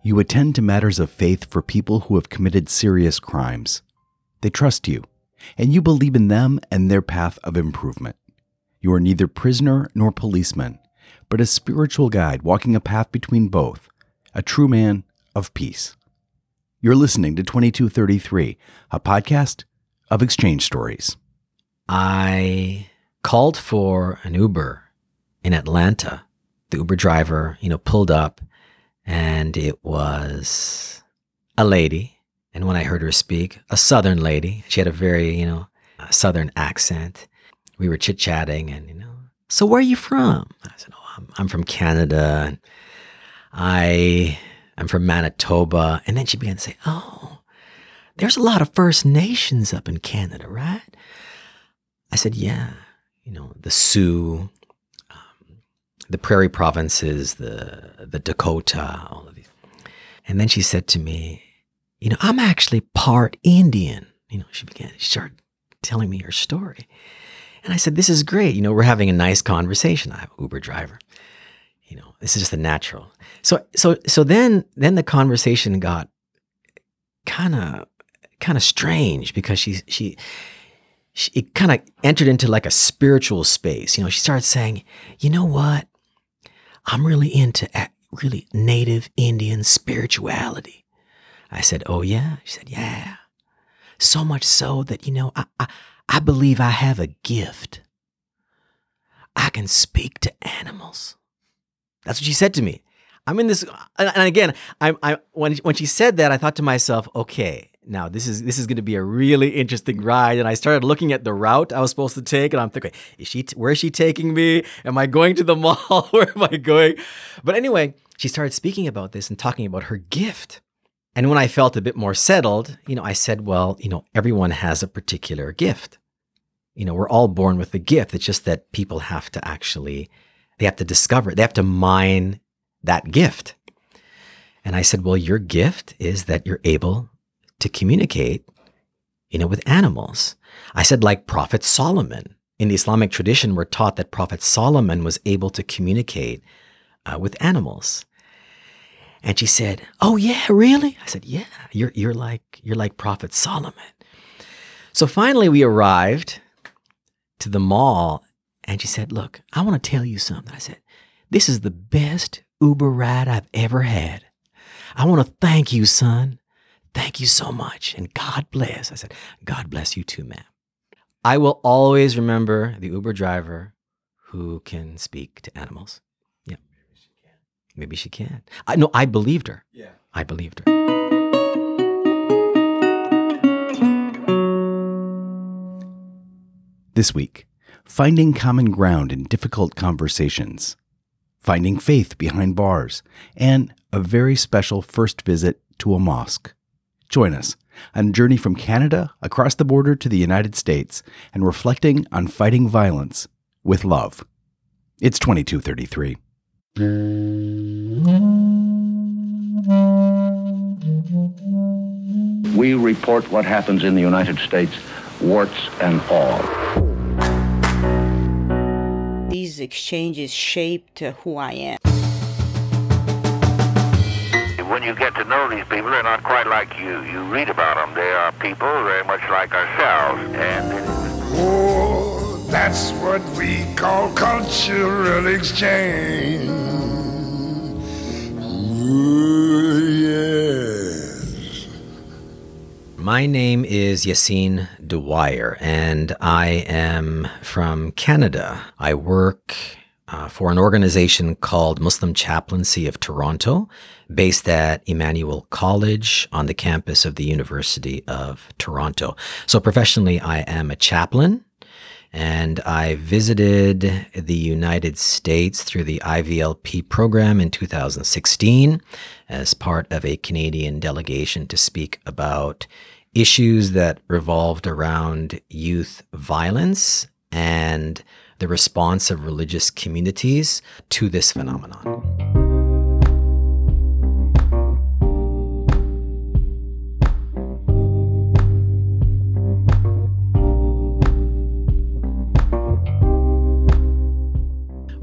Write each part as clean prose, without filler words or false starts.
You attend to matters of faith for people who have committed serious crimes. They trust you, and you believe in them and their path of improvement. You are neither prisoner nor policeman, but a spiritual guide walking a path between both, a true man of peace. You're listening to 2233, a podcast of exchange stories. I called for an Uber in Atlanta. The Uber driver, pulled up, and it was a lady. And when I heard her speak, a Southern lady, she had a very, Southern accent. We were chit-chatting and, so where are you from? I said, I'm from Canada. And I'm from Manitoba. And then she began to say, oh, there's a lot of First Nations up in Canada, right? I said, yeah, the Sioux, the Prairie Provinces, the Dakota, all of these. And then she said to me, I'm actually part Indian. She started telling me her story. And I said, this is great. We're having a nice conversation. I'm an Uber driver. This is just a natural. So then the conversation got kind of strange because she it kind of entered into like a spiritual space. She started saying, you know what? I'm really into really native Indian spirituality. I said, oh yeah? She said, yeah. So much so that, I believe I have a gift. I can speak to animals. That's what she said to me. I'm in this, and again, when she said that, I thought to myself, okay, now this is going to be a really interesting ride. And I started looking at the route I was supposed to take, and I'm thinking, where is she taking me? Am I going to the mall? Where am I going? But anyway, she started speaking about this and talking about her gift. And when I felt a bit more settled, I said, well, everyone has a particular gift. We're all born with a gift. It's just that people have to they have to discover it. They have to mine that gift. And I said, well, your gift is that you're able to communicate, with animals. I said, like Prophet Solomon. In the Islamic tradition, we're taught that Prophet Solomon was able to communicate with animals. And she said, oh yeah, really? I said, yeah, you're like Prophet Solomon. So finally we arrived to the mall, and she said, look, I want to tell you something. I said, this is the best Uber ride I've ever had. I want to thank you, son. Thank you so much. And God bless. I said, God bless you too, ma'am. I will always remember the Uber driver who can speak to animals. Yeah. Maybe she can. I believed her. Yeah. I believed her. This week, finding common ground in difficult conversations, finding faith behind bars, and a very special first visit to a mosque. Join us on a journey from Canada across the border to the United States and reflecting on fighting violence with love. It's 2233. We report what happens in the United States, warts and all. These exchanges shaped who I am. When you get to know these people, they're not quite like you. You read about them. They are people very much like ourselves. Oh, that's what we call cultural exchange. Ooh, yes. My name is Yassine Dwyer, and I am from Canada. I work for an organization called Muslim Chaplaincy of Toronto, based at Emmanuel College on the campus of the University of Toronto. So professionally, I am a chaplain, and I visited the United States through the IVLP program in 2016 as part of a Canadian delegation to speak about issues that revolved around youth violence and the response of religious communities to this phenomenon.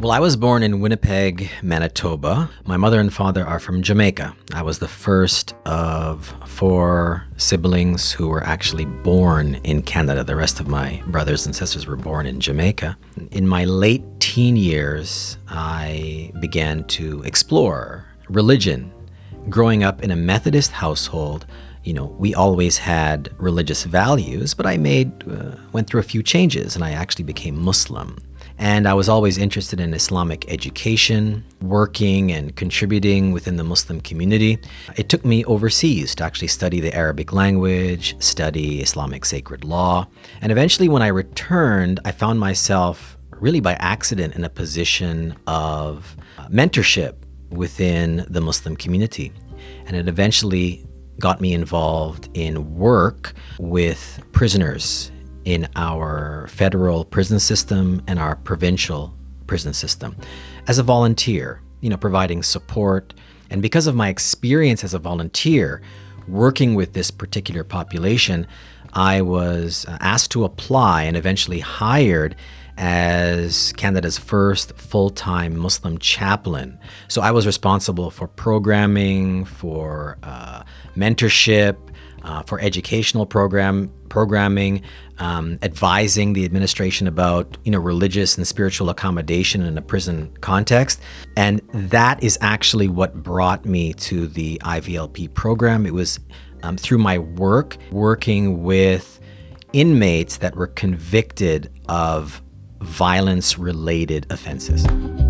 Well, I was born in Winnipeg, Manitoba. My mother and father are from Jamaica. I was the first of 4 siblings who were actually born in Canada. The rest of my brothers and sisters were born in Jamaica. In my late teen years, I began to explore religion. Growing up in a Methodist household, we always had religious values, but I went through a few changes and I actually became Muslim. And I was always interested in Islamic education, working and contributing within the Muslim community. It took me overseas to actually study the Arabic language, study Islamic sacred law. And eventually when I returned, I found myself really by accident in a position of mentorship within the Muslim community. And it eventually got me involved in work with prisoners in our federal prison system and our provincial prison system as a volunteer, providing support. And because of my experience as a volunteer working with this particular population, I was asked to apply and eventually hired as Canada's first full-time Muslim chaplain. So I was responsible for programming, for mentorship, for educational programming, advising the administration about religious and spiritual accommodation in a prison context. And that is actually what brought me to the IVLP program. It was through my working with inmates that were convicted of violence-related offenses.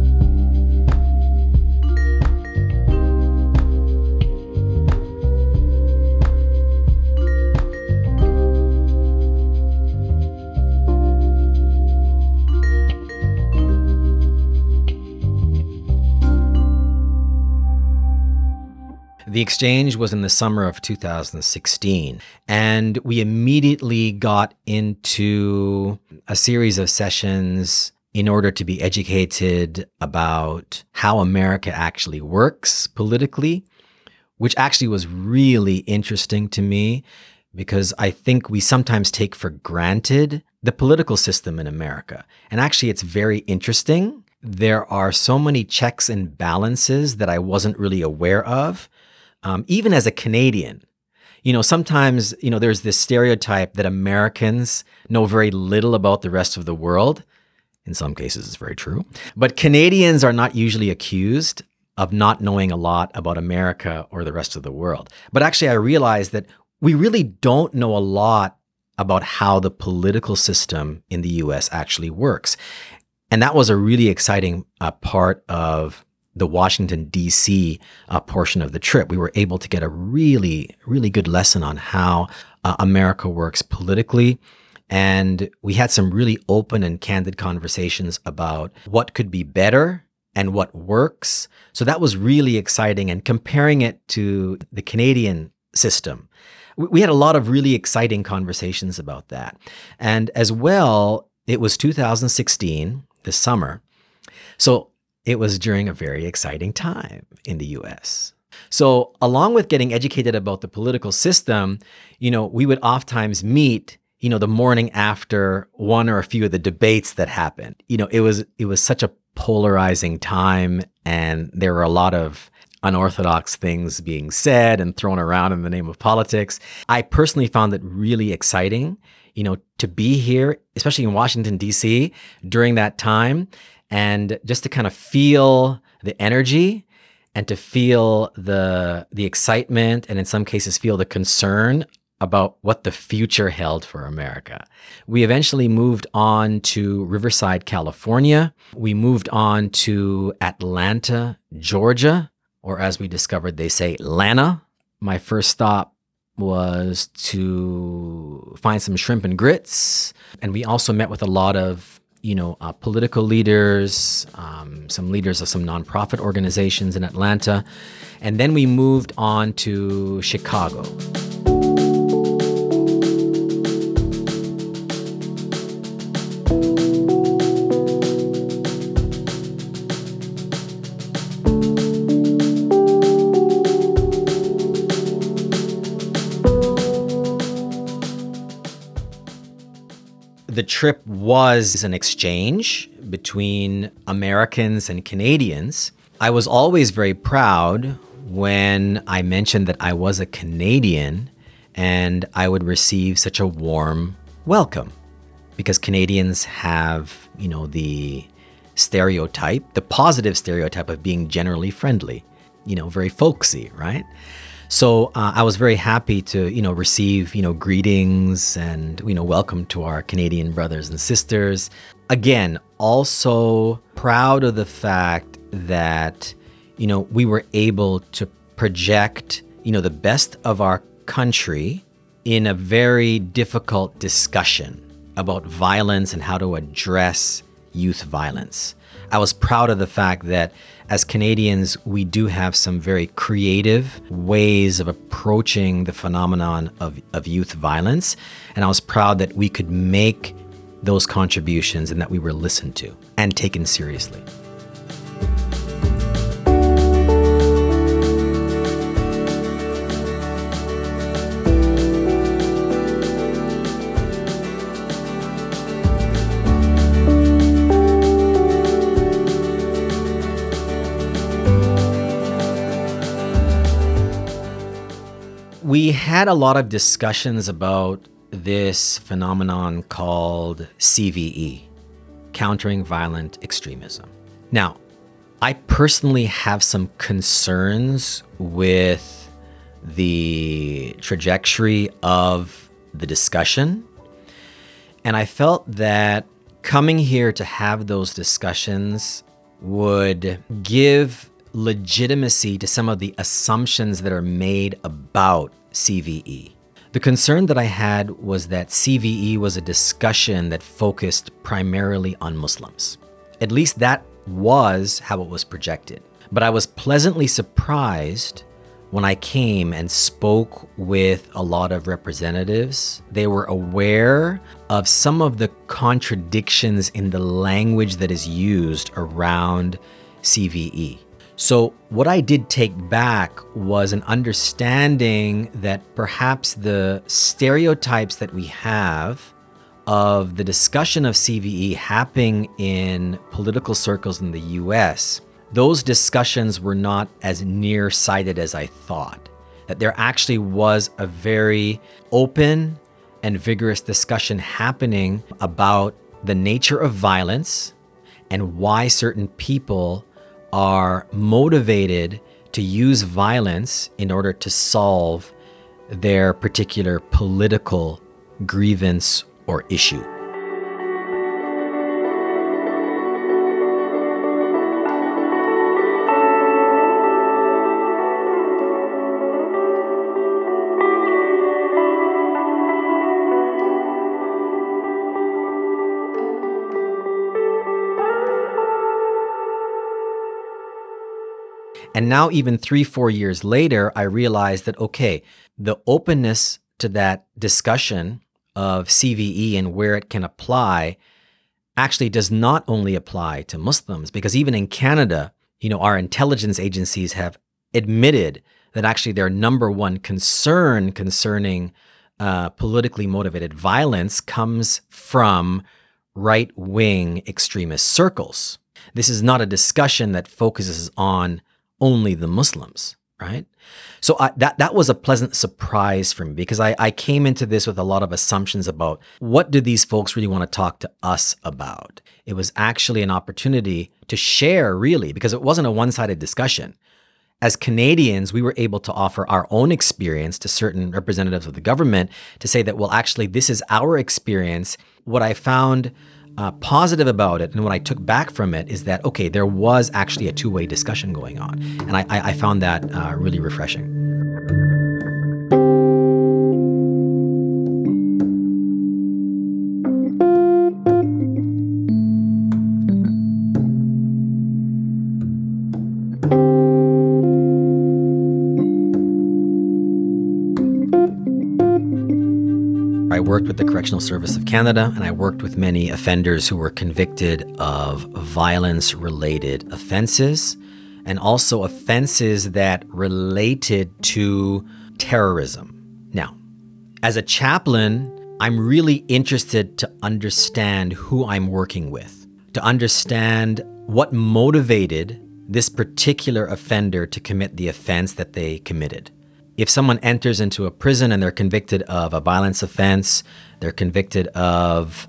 The exchange was in the summer of 2016, and we immediately got into a series of sessions in order to be educated about how America actually works politically, which actually was really interesting to me because I think we sometimes take for granted the political system in America. And actually, it's very interesting. There are so many checks and balances that I wasn't really aware of. Even as a Canadian, sometimes, there's this stereotype that Americans know very little about the rest of the world. In some cases, it's very true. But Canadians are not usually accused of not knowing a lot about America or the rest of the world. But actually, I realized that we really don't know a lot about how the political system in the U.S. actually works. And that was a really exciting part of the Washington, D.C. Portion of the trip. We were able to get a really, really good lesson on how America works politically. And we had some really open and candid conversations about what could be better and what works. So that was really exciting. And comparing it to the Canadian system, we had a lot of really exciting conversations about that. And as well, it was 2016, this summer. So it was during a very exciting time in the U.S. So along with getting educated about the political system, we would oftentimes meet, the morning after one or a few of the debates that happened. It was such a polarizing time, and there were a lot of unorthodox things being said and thrown around in the name of politics. I personally found it really exciting, to be here, especially in Washington, D.C. during that time. And just to kind of feel the energy and to feel the excitement and in some cases feel the concern about what the future held for America. We eventually moved on to Riverside, California. We moved on to Atlanta, Georgia, or as we discovered, they say Lana. My first stop was to find some shrimp and grits. And we also met with a lot of political leaders, some leaders of some nonprofit organizations in Atlanta. And then we moved on to Chicago. the trip was an exchange between Americans and Canadians, I was always very proud when I mentioned that I was a Canadian and I would receive such a warm welcome, because Canadians have, the stereotype, the positive stereotype of being generally friendly, very folksy, right? So I was very happy to, receive, greetings and, welcome to our Canadian brothers and sisters. Again, also proud of the fact that, we were able to project, the best of our country in a very difficult discussion about violence and how to address youth violence. I was proud of the fact that as Canadians, we do have some very creative ways of approaching the phenomenon of youth violence. And I was proud that we could make those contributions and that we were listened to and taken seriously. We had a lot of discussions about this phenomenon called CVE, Countering Violent Extremism. Now, I personally have some concerns with the trajectory of the discussion, and I felt that coming here to have those discussions would give legitimacy to some of the assumptions that are made about CVE. The concern that I had was that CVE was a discussion that focused primarily on Muslims. At least that was how it was projected. But I was pleasantly surprised when I came and spoke with a lot of representatives. They were aware of some of the contradictions in the language that is used around CVE. So what I did take back was an understanding that perhaps the stereotypes that we have of the discussion of CVE happening in political circles in the US, those discussions were not as nearsighted as I thought. That there actually was a very open and vigorous discussion happening about the nature of violence and why certain people are motivated to use violence in order to solve their particular political grievance or issue. And now, even 3-4 years later, I realized that, okay, the openness to that discussion of CVE and where it can apply actually does not only apply to Muslims, because even in Canada, our intelligence agencies have admitted that actually their number one concern concerning politically motivated violence comes from right-wing extremist circles. This is not a discussion that focuses on only the Muslims, right? So that was a pleasant surprise for me, because I came into this with a lot of assumptions about what do these folks really want to talk to us about. It was actually an opportunity to share, really, because it wasn't a one-sided discussion. As Canadians, we were able to offer our own experience to certain representatives of the government to say that, well, actually, this is our experience. What I found positive about it and what I took back from it is that, okay, there was actually a two-way discussion going on. And I found that really refreshing. I worked with the Correctional Service of Canada, and I worked with many offenders who were convicted of violence-related offenses, and also offenses that related to terrorism. Now, as a chaplain, I'm really interested to understand who I'm working with, to understand what motivated this particular offender to commit the offense that they committed. If someone enters into a prison and they're convicted of a violence offense, they're convicted of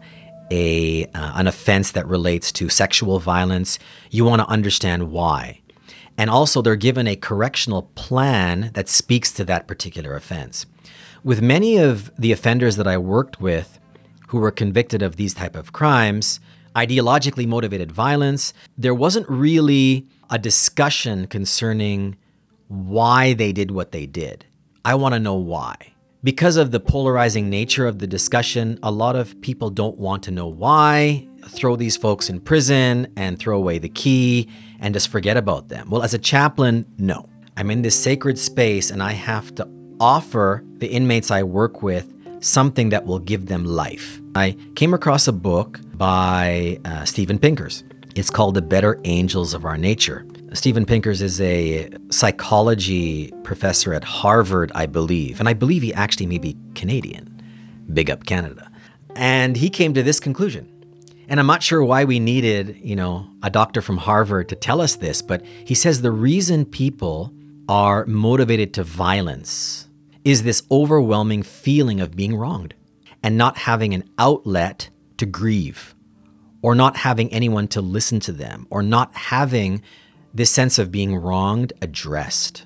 an offense that relates to sexual violence, you want to understand why. And also they're given a correctional plan that speaks to that particular offense. With many of the offenders that I worked with who were convicted of these type of crimes, ideologically motivated violence, there wasn't really a discussion concerning why they did what they did. I want to know why. Because of the polarizing nature of the discussion, a lot of people don't want to know why, throw these folks in prison and throw away the key and just forget about them. Well, as a chaplain, no. I'm in this sacred space and I have to offer the inmates I work with something that will give them life. I came across a book by Steven Pinkers. It's called The Better Angels of Our Nature. Steven Pinkers is a psychology professor at Harvard, I believe. And I believe he actually may be Canadian. Big up Canada. And he came to this conclusion. And I'm not sure why we needed, a doctor from Harvard to tell us this, but he says the reason people are motivated to violence is this overwhelming feeling of being wronged and not having an outlet to grieve, or not having anyone to listen to them, or not having this sense of being wronged addressed.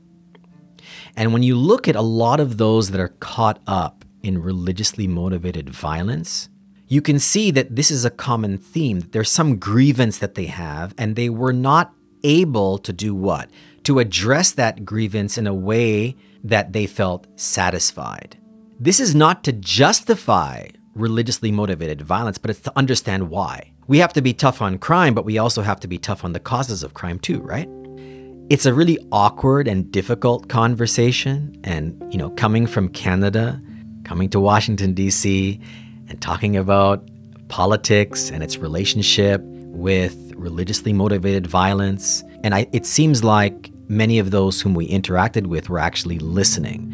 And when you look at a lot of those that are caught up in religiously motivated violence, you can see that this is a common theme. There's some grievance that they have, and they were not able to do what? To address that grievance in a way that they felt satisfied. This is not to justify religiously motivated violence, but it's to understand why. We have to be tough on crime, but we also have to be tough on the causes of crime too, right? It's a really awkward and difficult conversation. And, coming from Canada, coming to Washington, D.C., and talking about politics and its relationship with religiously motivated violence. And it seems like many of those whom we interacted with were actually listening.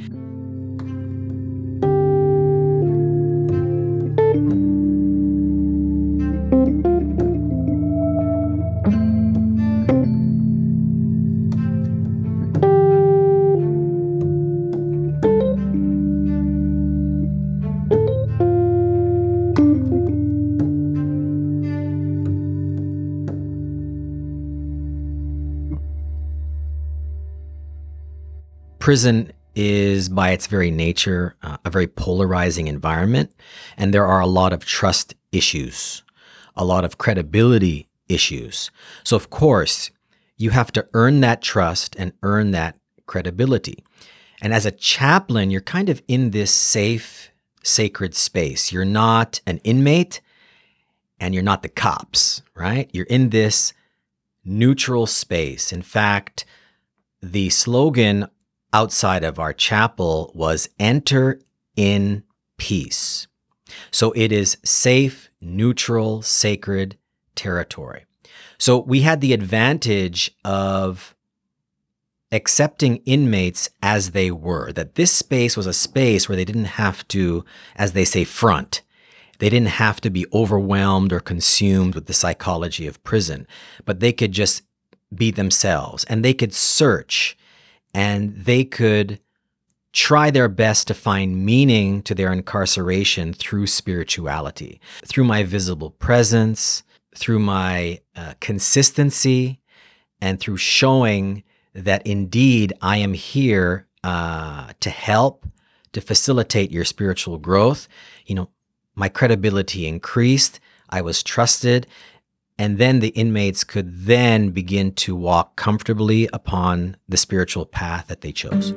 Prison is, by its very nature, a very polarizing environment, and there are a lot of trust issues, a lot of credibility issues. So, of course, you have to earn that trust and earn that credibility. And as a chaplain, you're kind of in this safe, sacred space. You're not an inmate, and you're not the cops, right? You're in this neutral space. In fact, the slogan outside of our chapel was "Enter in peace." So it is safe, neutral, sacred territory. So we had the advantage of accepting inmates as they were, that this space was a space where they didn't have to, as they say, front. They didn't have to be overwhelmed or consumed with the psychology of prison, but they could just be themselves, and they could search, and they could try their best to find meaning to their incarceration through spirituality, through my visible presence, through my consistency, and through showing that indeed I am here to help, to facilitate your spiritual growth. My credibility increased. I was trusted. And then the inmates could then begin to walk comfortably upon the spiritual path that they chose.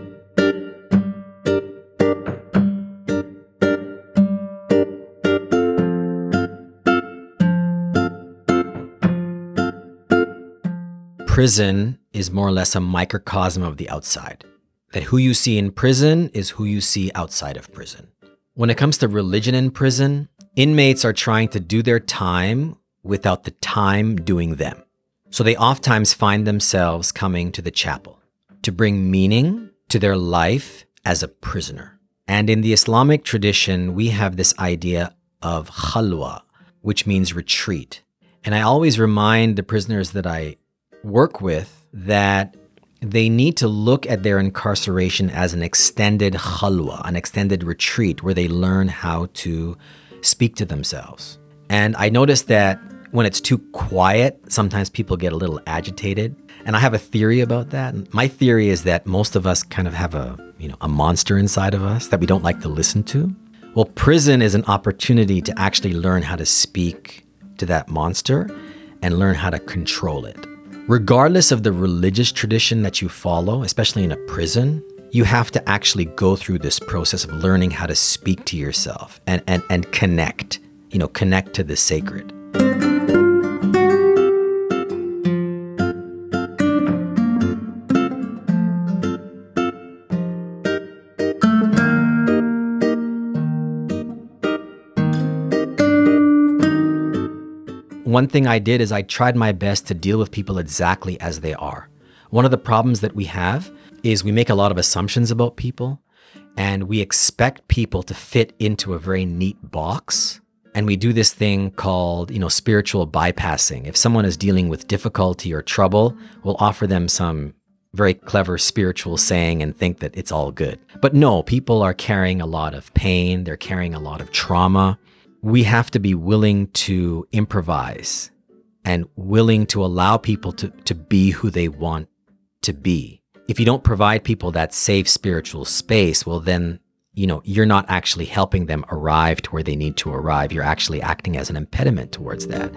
Prison is more or less a microcosm of the outside. That who you see in prison is who you see outside of prison. When it comes to religion in prison, inmates are trying to do their time without the time doing them. So they oftentimes find themselves coming to the chapel to bring meaning to their life as a prisoner. And in the Islamic tradition, we have this idea of khalwa, which means retreat. And I always remind the prisoners that I work with that they need to look at their incarceration as an extended khalwa, an extended retreat where they learn how to speak to themselves. And I noticed that when it's too quiet, sometimes people get a little agitated. And I have a theory about that. And my theory is that most of us kind of have a monster inside of us that we don't like to listen to. Well, prison is an opportunity to actually learn how to speak to that monster and learn how to control it. Regardless of the religious tradition that you follow, especially in a prison, you have to actually go through this process of learning how to speak to yourself and connect, connect to the sacred. One thing I did is I tried my best to deal with people exactly as they are. One of the problems that we have is we make a lot of assumptions about people and we expect people to fit into a very neat box. And we do this thing called, spiritual bypassing. If someone is dealing with difficulty or trouble, we'll offer them some very clever spiritual saying and think that it's all good. But no, people are carrying a lot of pain. They're carrying a lot of trauma. We have to be willing to improvise and willing to allow people to be who they want to be. If you don't provide people that safe spiritual space, well then, you're not actually helping them arrive to where they need to arrive. You're actually acting as an impediment towards that.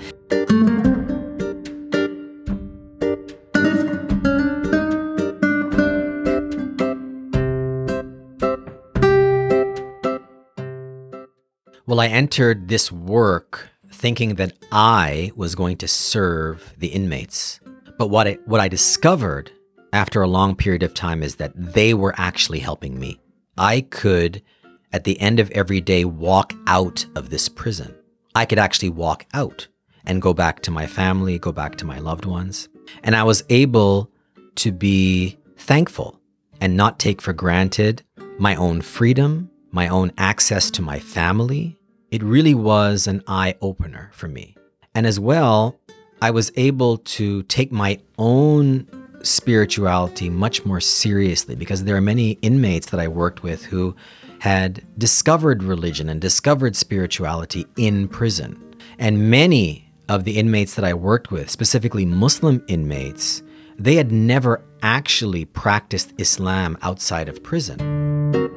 Well, I entered this work thinking that I was going to serve the inmates. But what I discovered after a long period of time is that they were actually helping me. I could, at the end of every day, walk out of this prison. I could actually walk out and go back to my family, go back to my loved ones. And I was able to be thankful and not take for granted my own freedom, my own access to my family. It really was an eye-opener for me. And as well, I was able to take my own spirituality much more seriously because there are many inmates that I worked with who had discovered religion and discovered spirituality in prison. And many of the inmates that I worked with, specifically Muslim inmates, they had never actually practiced Islam outside of prison.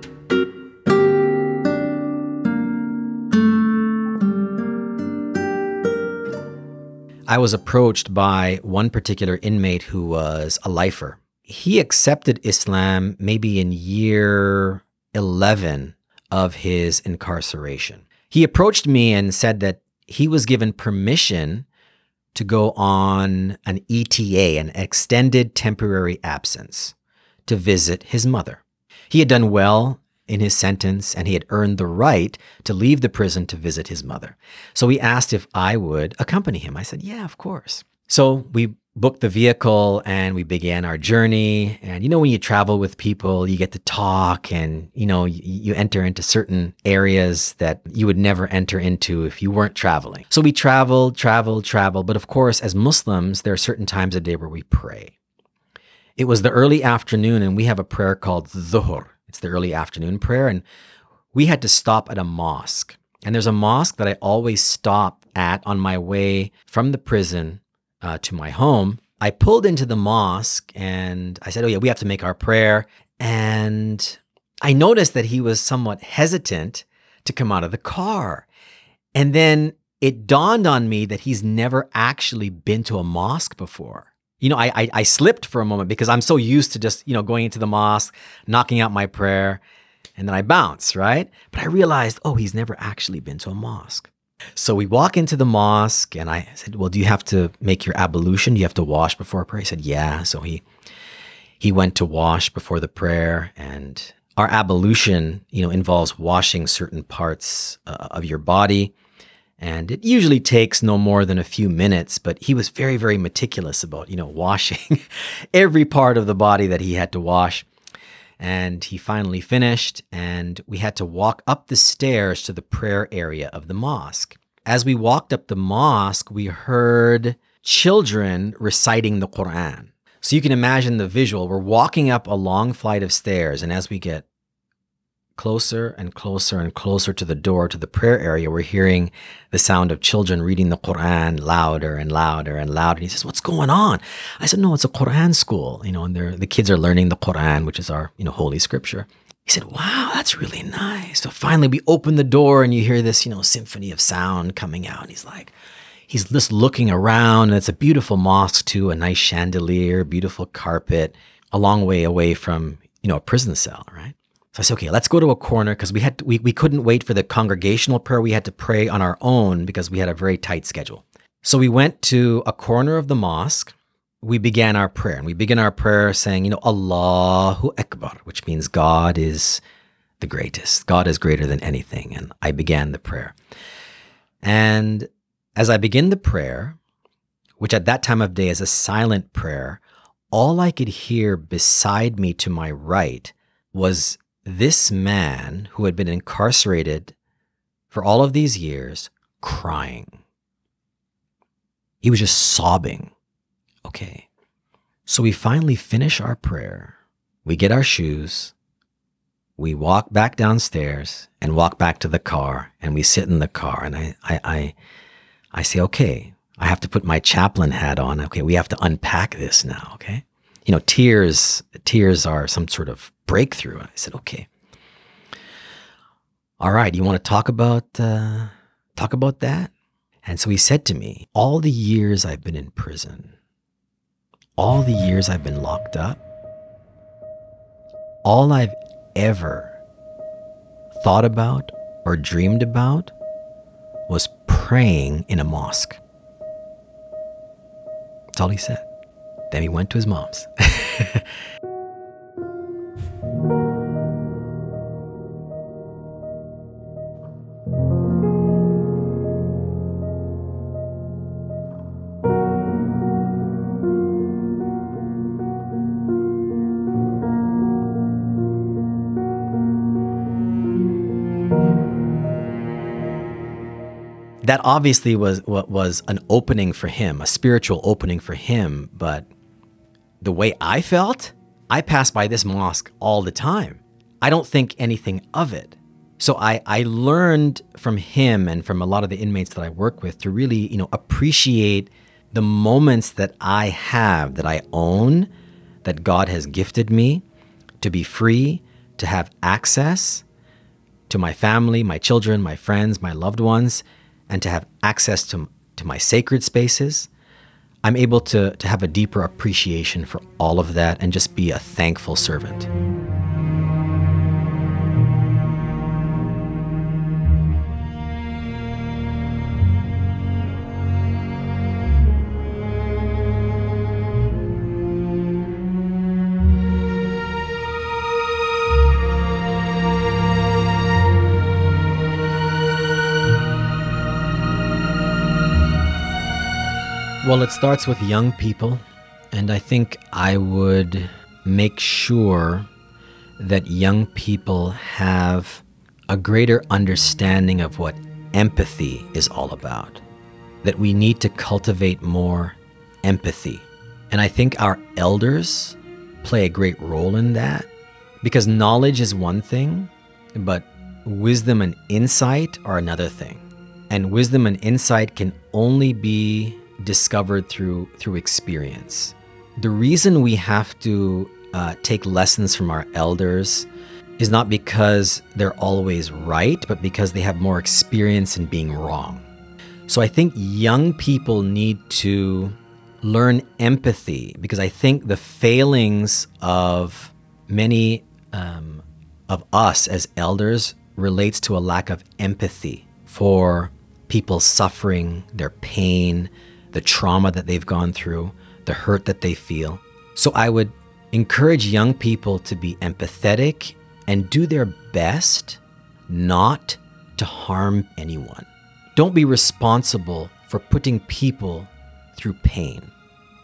I was approached by one particular inmate who was a lifer. He accepted Islam maybe in year 11 of his incarceration. He approached me and said that he was given permission to go on an ETA, an extended temporary absence, to visit his mother. He had done well in his sentence and he had earned the right to leave the prison to visit his mother. So he asked if I would accompany him. I said, yeah, of course. So we booked the vehicle and we began our journey. And when you travel with people, you get to talk and, you enter into certain areas that you would never enter into if you weren't traveling. So we traveled. But of course, as Muslims, there are certain times a day where we pray. It was the early afternoon and we have a prayer called Dhuhr. It's the early afternoon prayer. And we had to stop at a mosque. And there's a mosque that I always stop at on my way from the prison to my home. I pulled into the mosque and I said, oh yeah, we have to make our prayer. And I noticed that he was somewhat hesitant to come out of the car. And then it dawned on me that he's never actually been to a mosque before. I slipped for a moment because I'm so used to just, going into the mosque, knocking out my prayer, and then I bounce, right? But I realized, he's never actually been to a mosque. So we walk into the mosque and I said, well, do you have to make your ablution? Do you have to wash before prayer? He said, yeah. So he went to wash before the prayer, and our ablution, involves washing certain parts of your body. And it usually takes no more than a few minutes, but he was very, very meticulous about, washing every part of the body that he had to wash. And he finally finished, and we had to walk up the stairs to the prayer area of the mosque. As we walked up the mosque, we heard children reciting the Quran. So you can imagine the visual. We're walking up a long flight of stairs, and as we get closer and closer and closer to the door to the prayer area, we're hearing the sound of children reading the Quran louder and louder and louder. And he says, "What's going on?" I said, "No, it's a Quran school, and the kids are learning the Quran, which is our, holy scripture." He said, "Wow, that's really nice." So finally we open the door and you hear this, symphony of sound coming out. And he's just looking around, and it's a beautiful mosque too, a nice chandelier, beautiful carpet, a long way away from, a prison cell, right? So I said, "Okay, let's go to a corner," because we couldn't wait for the congregational prayer. We had to pray on our own because we had a very tight schedule. So we went to a corner of the mosque. We began our prayer, and we begin our prayer saying, Allahu Akbar, which means God is the greatest. God is greater than anything. And I began the prayer. And as I begin the prayer, which at that time of day is a silent prayer, all I could hear beside me to my right was this man who had been incarcerated for all of these years crying. He was just sobbing. Okay. So we finally finish our prayer. We get our shoes. We walk back downstairs and walk back to the car, and we sit in the car, and I say, "Okay, I have to put my chaplain hat on. Okay, we have to unpack this now, okay?" Tears are some sort of breakthrough. I said, "Okay. All right, you want to talk about that?" And so he said to me, "All the years I've been in prison, all the years I've been locked up, all I've ever thought about or dreamed about was praying in a mosque." That's all he said. Then he went to his mom's. That obviously was an opening for him, a spiritual opening for him. But the way I felt, I pass by this mosque all the time. I don't think anything of it. So I learned from him and from a lot of the inmates that I work with to really, appreciate the moments that I have, that I own, that God has gifted me to be free, to have access to my family, my children, my friends, my loved ones, and to have access to my sacred spaces. I'm able to have a deeper appreciation for all of that and just be a thankful servant. Well, it starts with young people, and I think I would make sure that young people have a greater understanding of what empathy is all about, that we need to cultivate more empathy. And I think our elders play a great role in that, because knowledge is one thing, but wisdom and insight are another thing. And wisdom and insight can only be discovered through experience. The reason we have to take lessons from our elders is not because they're always right, but because they have more experience in being wrong. So I think young people need to learn empathy, because I think the failings of many of us as elders relates to a lack of empathy for people suffering, their pain, the trauma that they've gone through, the hurt that they feel. So I would encourage young people to be empathetic and do their best not to harm anyone. Don't be responsible for putting people through pain.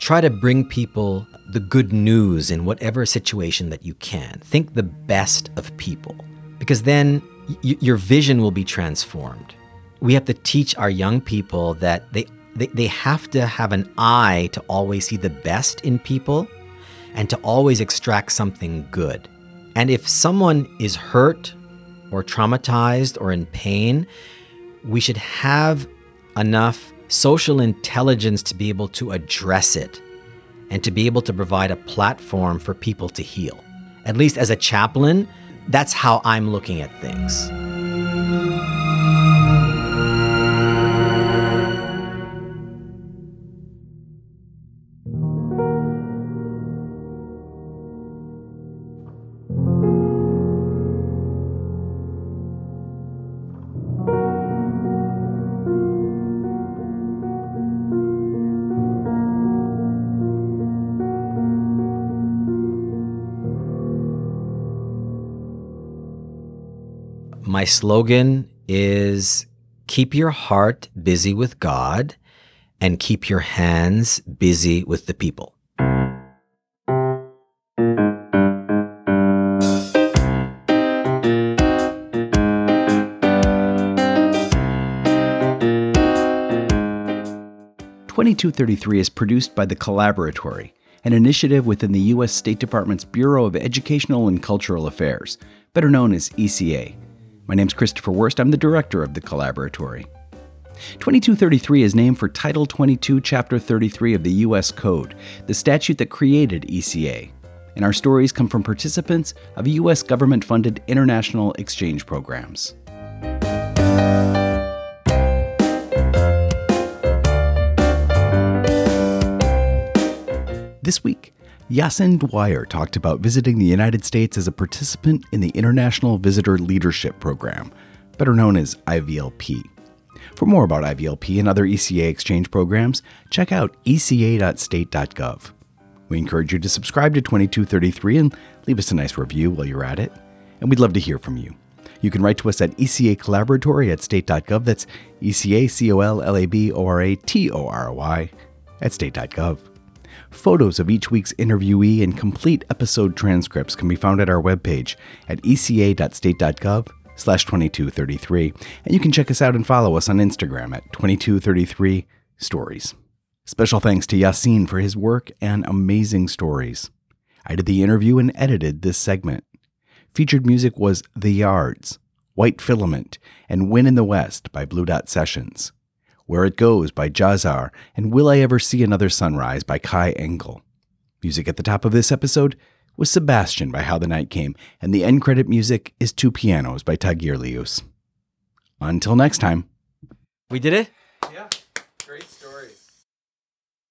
try to bring people the good news in whatever situation that you can. Think the best of people, because then your vision will be transformed. We have to teach our young people that they have to have an eye to always see the best in people and to always extract something good. And if someone is hurt or traumatized or in pain, we should have enough social intelligence to be able to address it and to be able to provide a platform for people to heal. At least as a chaplain, that's how I'm looking at things. My slogan is keep your heart busy with God and keep your hands busy with the people. "2233" is produced by The Collaboratory, an initiative within the U.S. State Department's Bureau of Educational and Cultural Affairs, better known as ECA. My name's Christopher Wurst. I'm the director of The Collaboratory. 2233 is named for Title 22, Chapter 33 of the U.S. Code, the statute that created ECA. And our stories come from participants of U.S. government-funded international exchange programs. This week, Yasin Dwyer talked about visiting the United States as a participant in the International Visitor Leadership Program, better known as IVLP. For more about IVLP and other ECA exchange programs, check out eca.state.gov. We encourage you to subscribe to 2233 and leave us a nice review while you're at it, and we'd love to hear from you. You can write to us at ECA Collaboratory at state.gov. That's ECA at state.gov. Photos of each week's interviewee and complete episode transcripts can be found at our webpage at eca.state.gov/2233. And you can check us out and follow us on Instagram at 2233stories. Special thanks to Yasin for his work and amazing stories. I did the interview and edited this segment. Featured music was The Yards, White Filament, and Win in the West by Blue Dot Sessions. Where It Goes by Jahzzar, and Will I Ever See Another Sunrise by Kai Engel. Music at the top of this episode was Sebastian by How the Night Came, and the end credit music is Two Pianos by Tagirlius. Until next time. We did it? Yeah, great stories.